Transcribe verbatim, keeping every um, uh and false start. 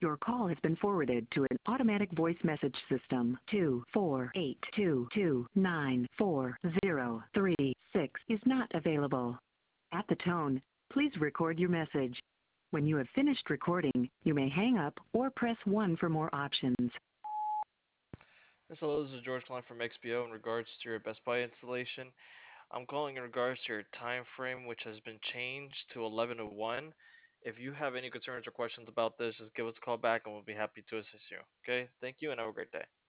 Your call has been forwarded to an automatic voice message system. two four eight two two nine four zero three six is not available. At the tone, please record your message. When you have finished recording, you may hang up or press one for more options. Yes, hello, this is George calling from X P O in regards to your Best Buy installation. I'm calling in regards to your time frame, which has been changed to eleven to one. If you have any concerns or questions about this, just give us a call back and we'll be happy to assist you. Okay, thank you and have a great day.